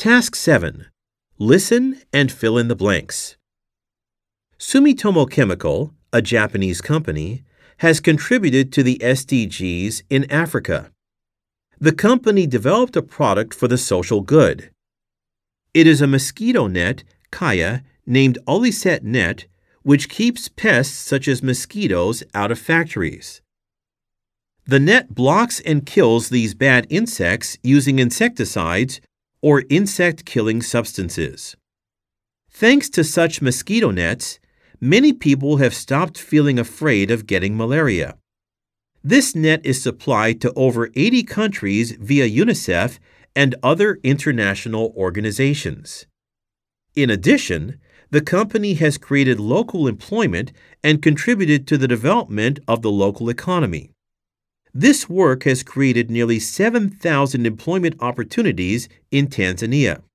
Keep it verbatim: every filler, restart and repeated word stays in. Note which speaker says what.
Speaker 1: Task seven. Listen and fill in the blanks. Sumitomo Chemical, a Japanese company, has contributed to the S D Gs in Africa. The company developed a product for the social good. It is a mosquito net, kaya, named Olisette net, which keeps pests such as mosquitoes out of factories. The net blocks and kills these bad insects using insecticides or insect-killing substances. Thanks to such mosquito nets, many people have stopped feeling afraid of getting malaria. This net is supplied to over eighty countries via UNICEF and other international organizations. In addition, the company has created local employment and contributed to the development of the local economy. This work has created nearly seven thousand employment opportunities in Tanzania.